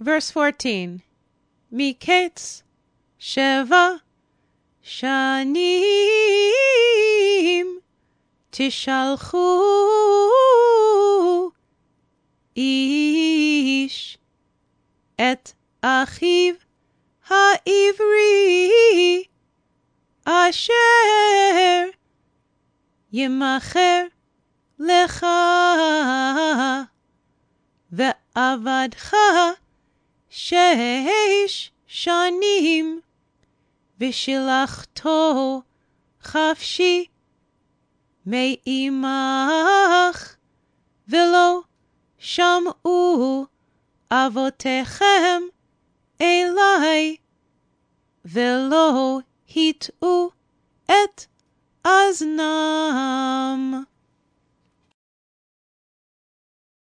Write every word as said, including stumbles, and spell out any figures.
Verse fourteen. מקץ שבע שנים תשלחו איש את אחיו העברי אשר ימכר לך ועבדך שש שנים ושילחתו חפשי מעמך ולא שמעו אבותיכם אלי ולא הטעו את אזנם.